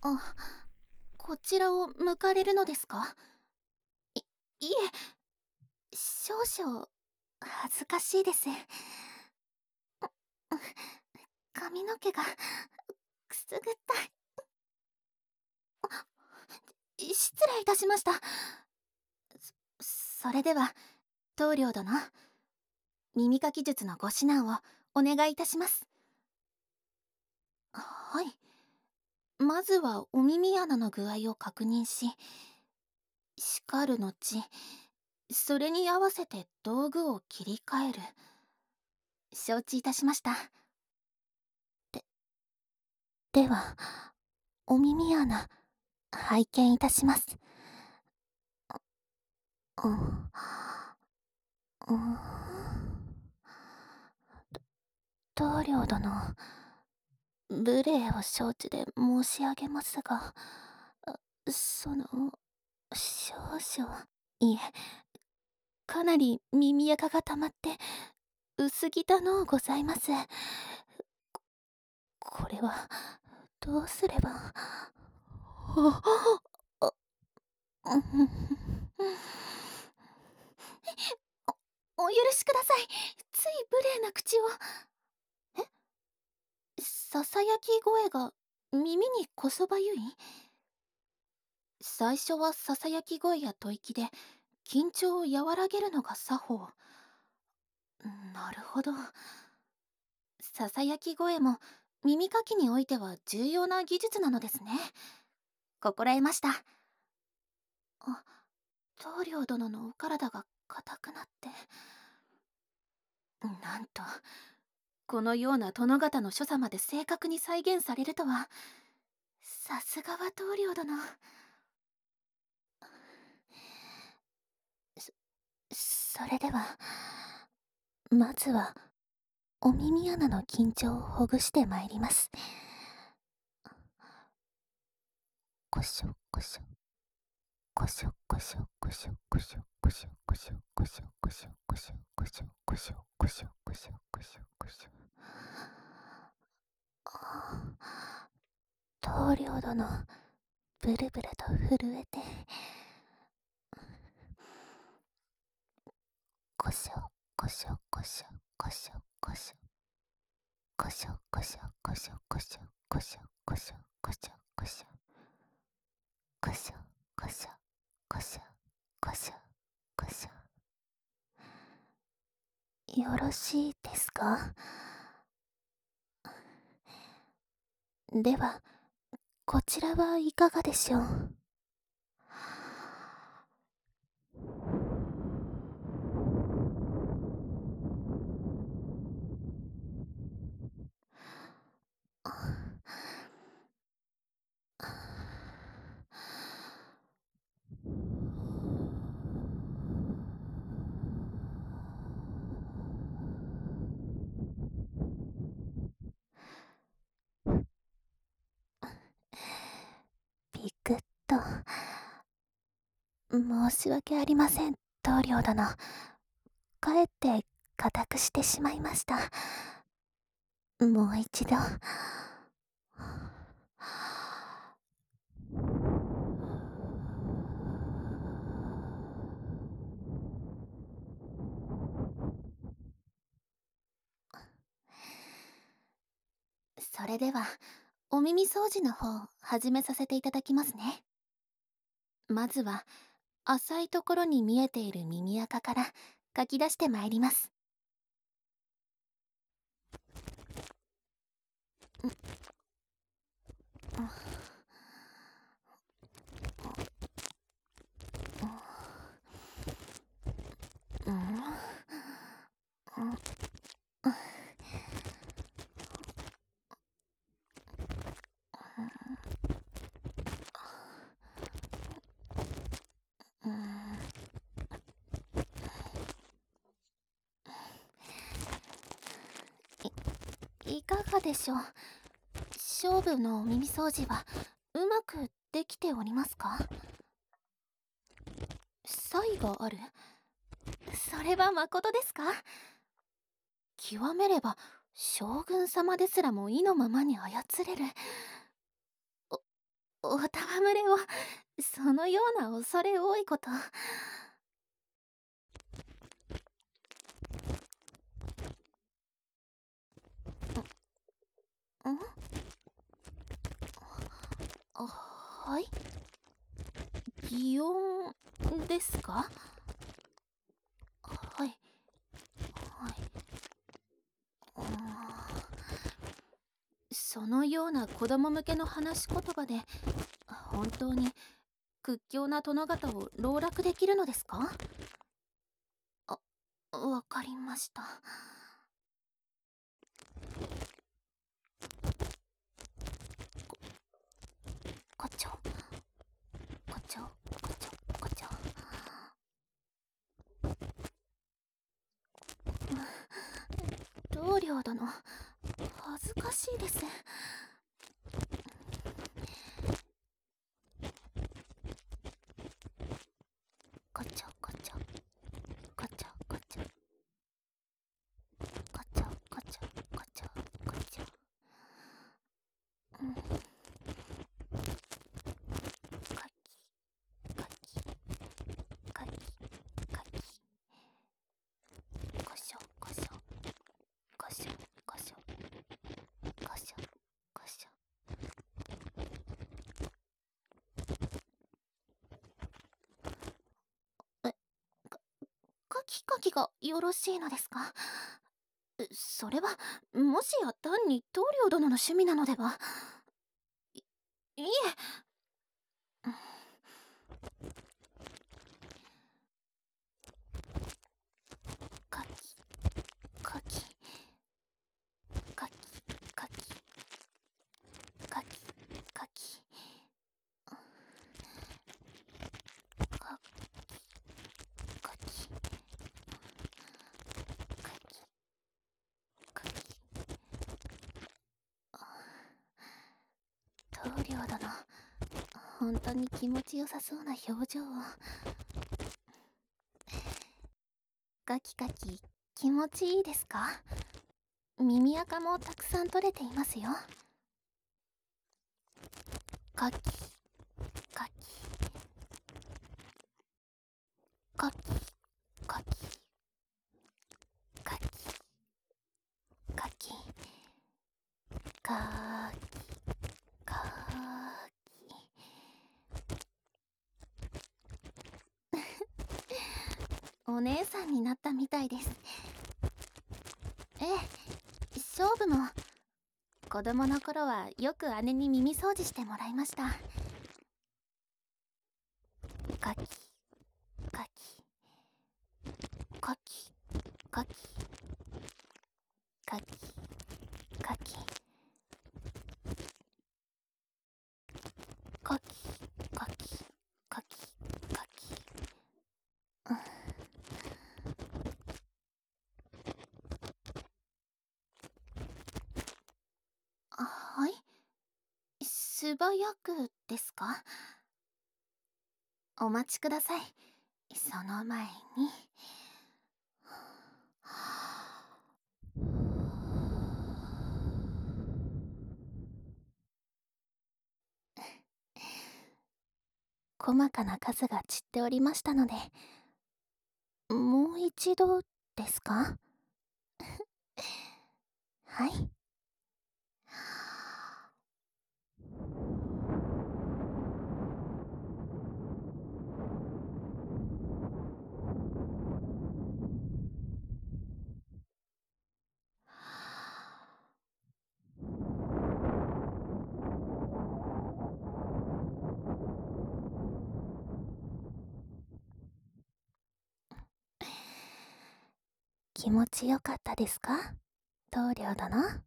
あ、こちらを向かれるのですか？いいえ、少々恥ずかしいです。髪の毛がくすぐったい。失礼いたしました。それでは棟梁殿、耳かき術のご指南をお願いいたします。はい。まずはお耳穴の具合を確認し、叱る後、それに合わせて道具を切り替える。承知いたしました。では、お耳穴、拝見いたします。うん、うん。棟梁殿、無礼を承知で申し上げますが、その、少々、いえ、かなり耳垢が溜まって、薄汚うございます。これは、どうすれば。あ、うん、お許しください。つい無礼な口を。え、ささやき声が耳にこそばゆい？最初はささやき声や吐息で緊張を和らげるのが作法。なるほど。ささやき声も耳かきにおいては重要な技術なのですね。心得ました。あ、棟梁殿のお体が硬くなって。なんと、このような殿方の所作まで正確に再現されるとは。さすがは棟梁殿。それでは、まずはお耳穴の緊張をほぐしてまいります。こしょこしょ、こしょこしょこしょこしょこしょこしょこしょこしょこしょこしょこしょこしょこしょこしょこしょ。棟梁殿、ブルブルと震えて。こしょこしょこしょこしょこしょこしょこしょこしょこしょこしょこしょこしょこしょこしょこしょこしょこしょこしょ。よろしいですか？では、こちらはいかがでしょう？ビクッと。申し訳ありません、棟梁殿。かえって固くしてしまいました。もう一度。それでは、お耳掃除の方、始めさせていただきますね。まずは、浅いところに見えている耳垢からかき出してまいります。いかがでしょう？勝負のお耳掃除はうまくできておりますか？差異がある？それはまことですか？極めれば将軍様ですらも意のままに操れる。 お戯れを、そのような恐れ多いこと。んはい、擬音ですか？はい、はい。うーん、そのような子供向けの話し言葉で、本当に屈強な殿方を籠絡できるのですか？あ、わかりました。こちょ、こちょ、こちょ、こちょ。棟梁殿、恥ずかしいです。こちょこちょ、こちょこちょ、こちょこちょ、こちょこちょ。うん、かき、かき、かき、かき。こしょこしょ、こしょこしょ、こしょこしょ。え、かきかきがよろしいのですか？それは、もしや単に棟梁殿の趣味なのでは？いえ。かき、かき、かき、かき、かき、かき、か、かき、かき、かき。棟梁殿、本当に気持ちよさそうな表情を。カキカキ、気持ちいいですか？耳垢もたくさん取れていますよ。カキ、カキ、カキ、カキ、カキ、カキ、カキ、カキ。お姉さんになったみたいです。ええ、勝負も子供の頃はよく姉に耳掃除してもらいました。カキ、カキ、カキ、カキ、カキ、カキ、カキ、カキ、カキ、カキ。うん、はい、素早くですか？お待ちください。その前に。細かな数が散っておりましたので、もう一度ですか？はい。気持ちよかったですか、棟梁殿？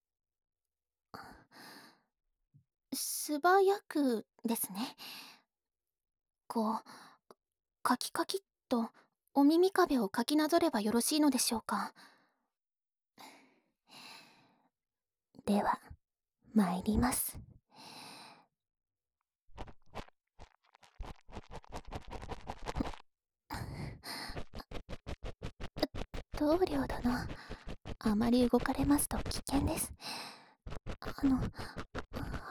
素早くですね。こう、カキカキっとお耳壁をかきなぞればよろしいのでしょうか。では、参ります。棟梁殿、あまり動かれますと危険です。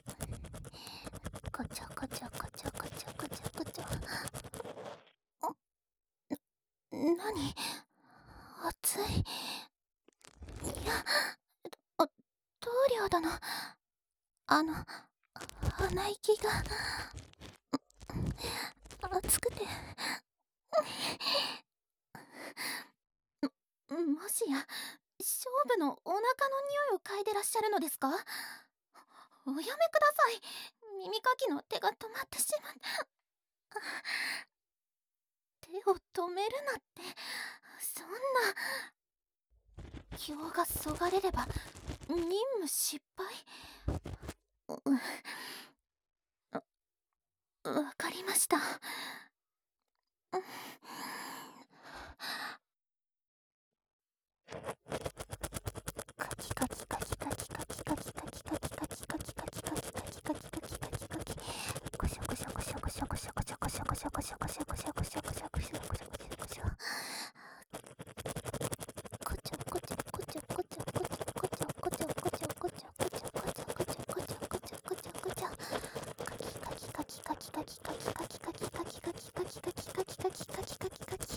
こちょこちょこちょこちょこちょこちょ。なに、熱い。いや、あ、棟梁殿、鼻息が熱くて。もしや勝負のお腹の匂いを嗅いでらっしゃるのですか？おやめください。耳かきの手が止まってしまって。手を止めるなって、そんな。気がそがれれば任務失敗。わかりました。カキカキカキカキカキカキカキカキカキカキカキカキカキカキカキカキカキカキ。コショコショコショコショコショコショコショコショコショコショコショコショコショコショコショコショコショコチョコチョコチョコチョコチョコチョコチョコチョコチョコチョコチョコチョコチョコチョコチョコチョカキカキカキカキカキカキカキカキカキカキカキカキカキカキカキカキカキカキ。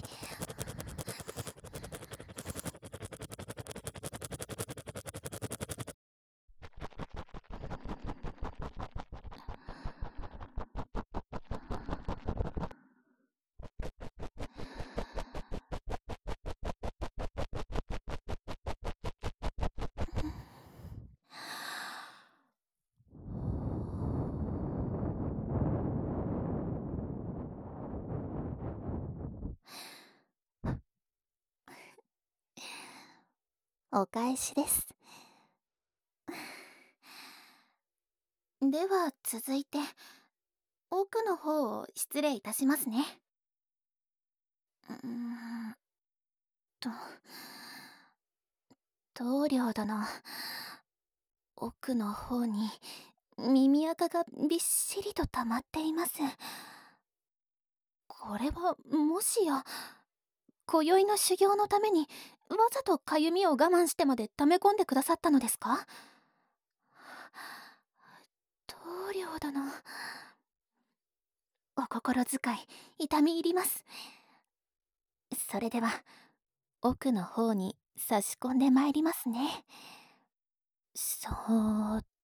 お返しです。では続いて奥の方を失礼いたしますね。うーんと棟梁殿、奥の方に耳垢がびっしりと溜まっています。これはもしや今宵の修行のためにわざとかゆみを我慢してまで溜め込んでくださったのですか？棟梁殿、お心遣い痛み入ります。それでは奥の方に差し込んでまいりますね。そーっ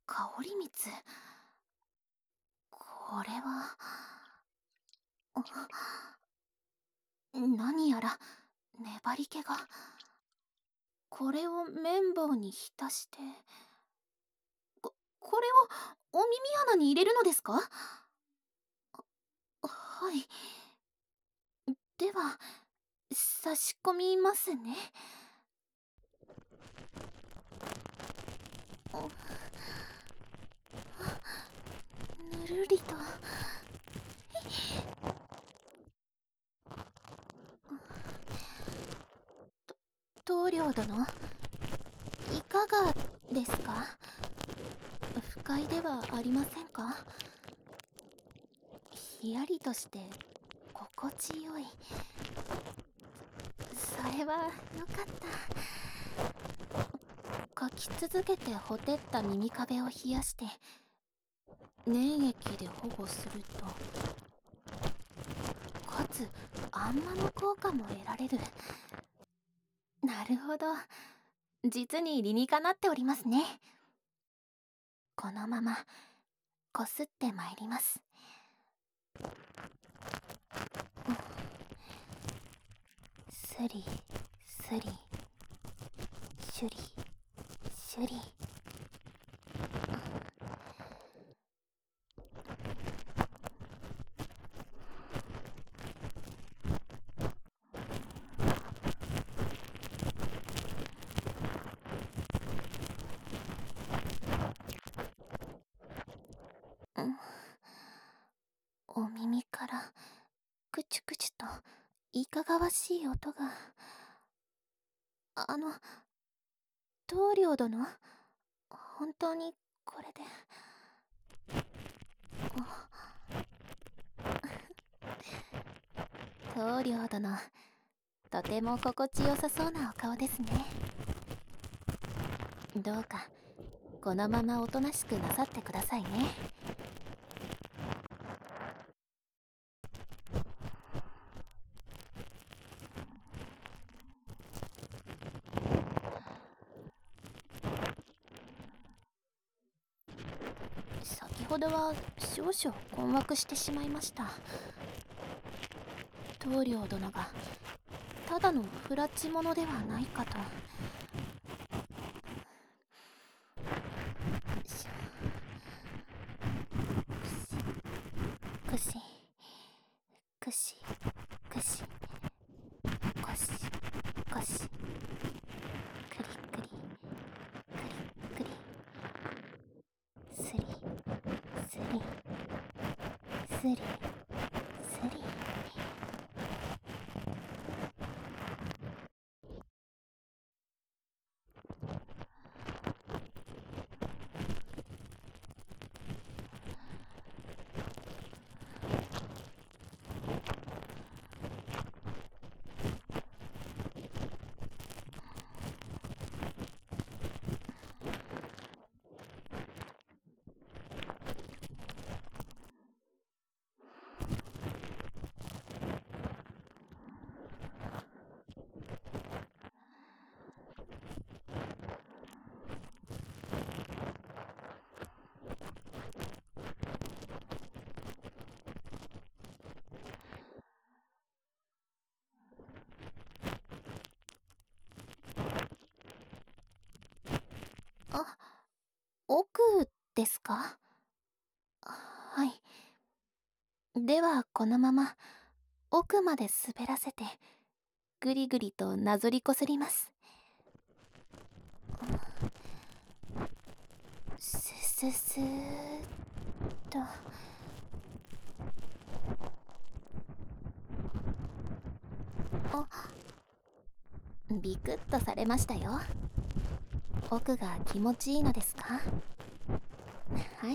香り蜜。これは、何やら粘り気が。これを綿棒に浸して、これをお耳穴に入れるのですか？はい。では、差し込みますね。ぬるりと。棟梁殿、いかがですか？不快ではありませんか？ひやりとして心地よい。それはよかった。書き続けてほてった耳壁を冷やして粘液で保護すると、かつあんまの効果も得られる。なるほど、実に理にかなっておりますね。このままこすってまいります。スリスリシュリシュリ。お耳からクチュクチュといかがわしい音が。棟梁殿、本当にこれで。棟梁殿、とても心地よさそうなお顔ですね。どうかこのままおとなしくなさってくださいね。先ほどは少々困惑してしまいました。棟梁殿がただの不埒者ではないかと。くしくしくしこしこし、くりくりくりくり、すりすりすりすり。あ、奥ですか？はい。ではこのまま奥まで滑らせてぐりぐりとなぞりこすります。スススーっと。ビクッとされましたよ。奥が気持ちいいのですか？はい。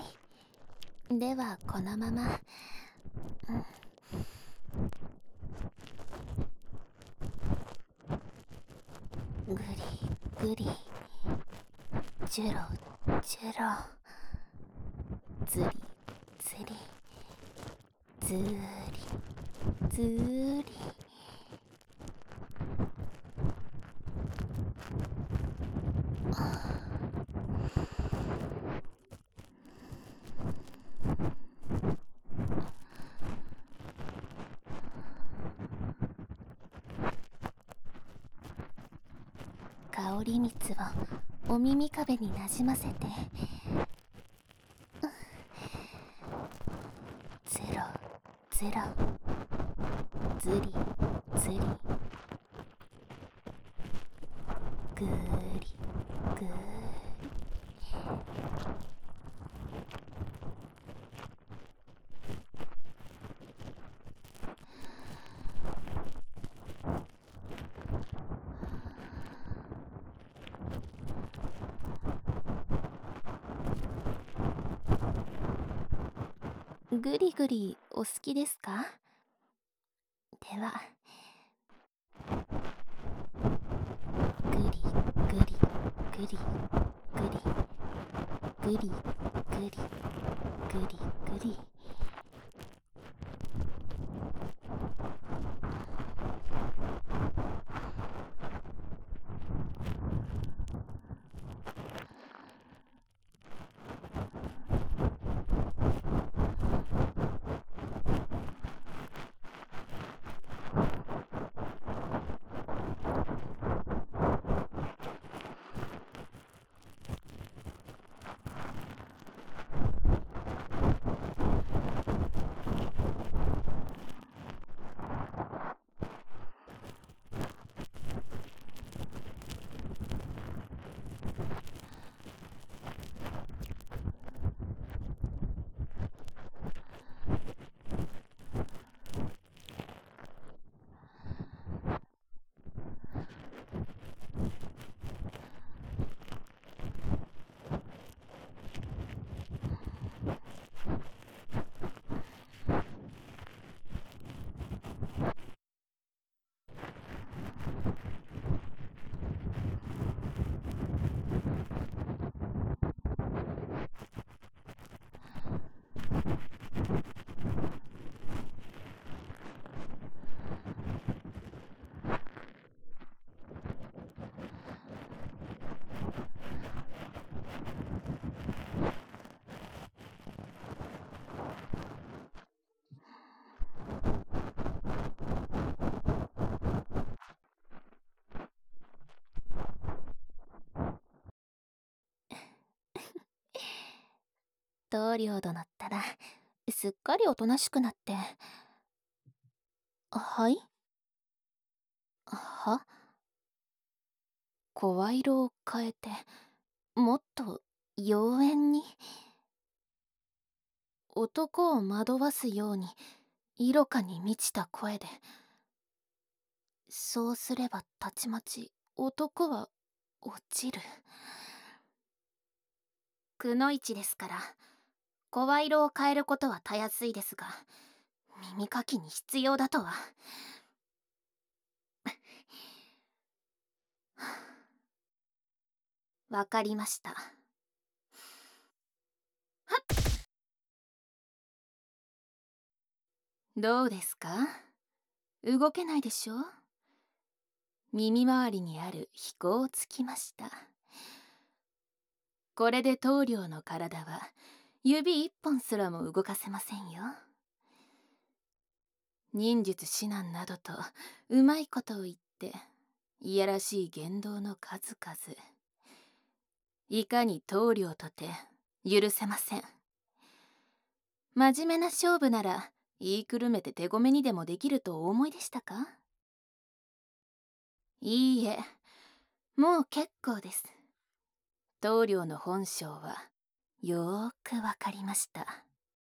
ではこのまま、ぐりぐり、ジュロジュロ、ずりずり、ずーりずーり。 り蜜をお耳壁になじませて、ゼロゼロ、ズリズリ、ぐーりぐーり。ぐりぐりお好きですか？では、ぐりぐりぐりぐりぐりぐりぐりぐり。棟梁殿ったらすっかりおとなしくなって。はい？は？声色を変えてもっと妖艶に。男を惑わすように色香に満ちた声で。そうすればたちまち男は落ちる。くのいちですから声色を変えることはたやすいですが、耳かきに必要だとは。わかりました。はっ。どうですか？動けないでしょ？耳周りにある飛行をつきました。これで棟梁の体は指一本すらも動かせませんよ。忍術指南などとうまいことを言っていやらしい言動の数々。いかに棟梁とて許せません。真面目な勝負なら言いくるめて手ごめにでもできるとお思いでしたか？いいえ、もう結構です。棟梁の本性はよーくわかりました。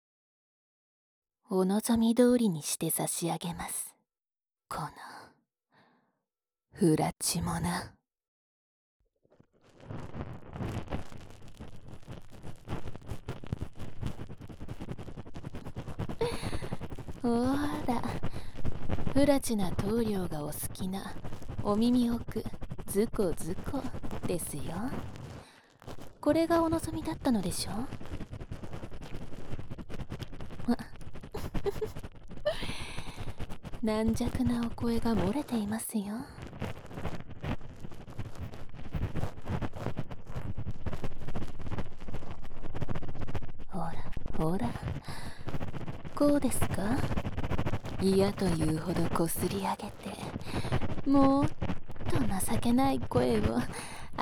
お望み通りにして差し上げます。この不埒者。ほーら、不埒な棟梁がお好きなお耳奥ズコズコですよ。これがお望みだったのでしょ？軟弱なお声が漏れていますよ。ほらほら、こうですか？嫌というほどこすり上げて、もっと情けない声を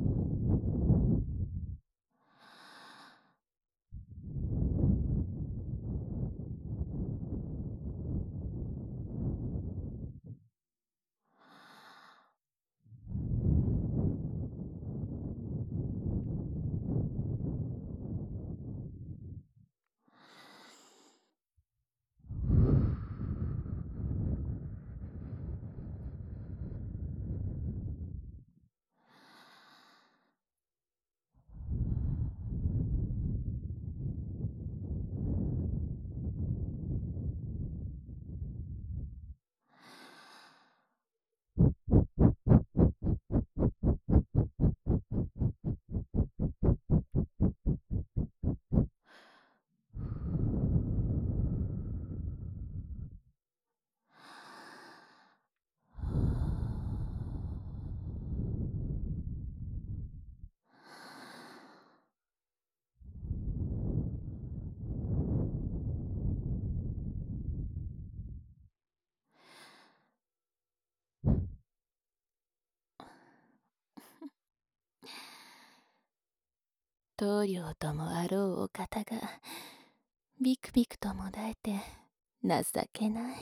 棟梁ともあろうお方がビクビクともだえて情けない。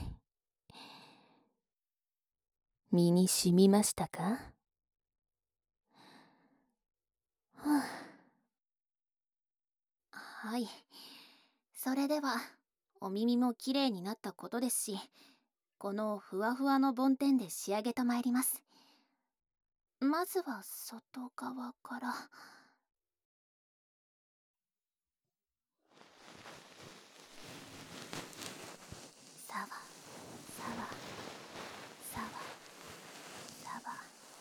身に染みましたか？ はあ、はい。それではお耳もきれいになったことですし、このふわふわの梵天で仕上げとまいります。まずは外側から。さわさわさわさわ、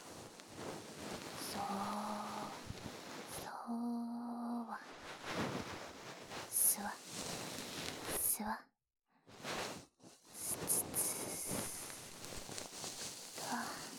そうそうわ、すわすわ、すつつと。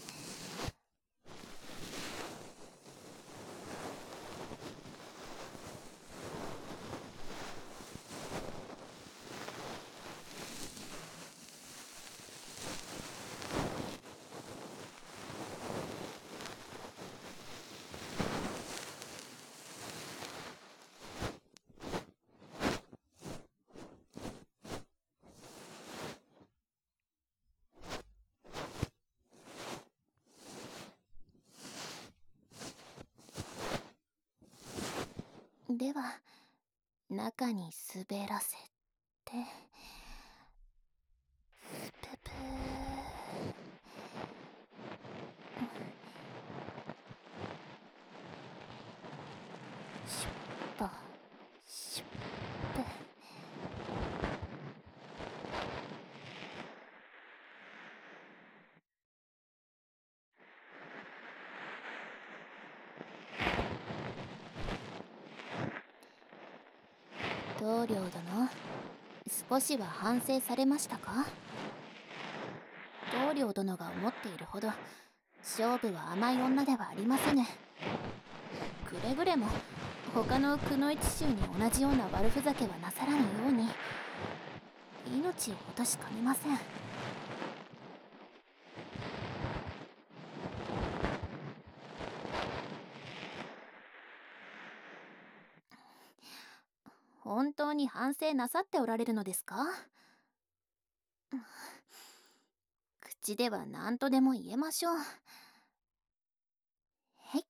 では中に滑らせて、スププー、シュッポシュップ。棟梁殿、少しは反省されましたか？棟梁殿が思っているほど勝負は甘い女ではありませぬ。くれぐれも他のくの一衆に同じような悪ふざけはなさらぬように。命を落としかねません。本当に反省なさっておられるのですか？口では何とでも言えましょう。へい。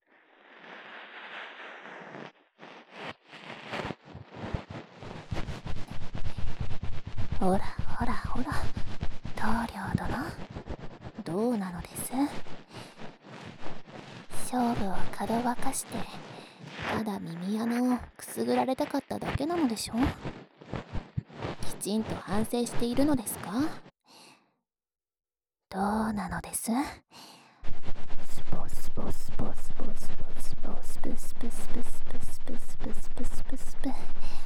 ほらほらほら、棟梁殿、どうなのです？勝負をかどわかしてただ耳穴をくすぐられたかっただけなのでしょ？きちんと反省しているのですか？どうなのです？スポスポスポスポスポスポスプスプスプスプスプスプスプスプスプ。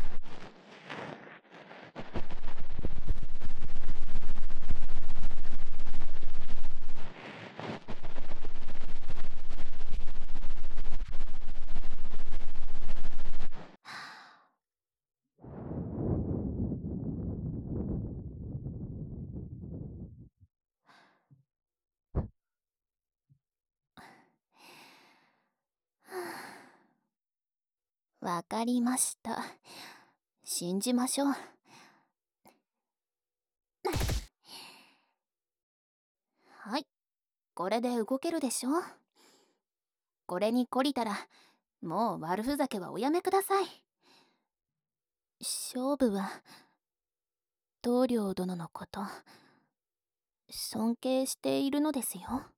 わかりました。信じましょう。はい、これで動けるでしょ。これに懲りたらもう悪ふざけはおやめください。勝負は棟梁殿のこと尊敬しているのですよ。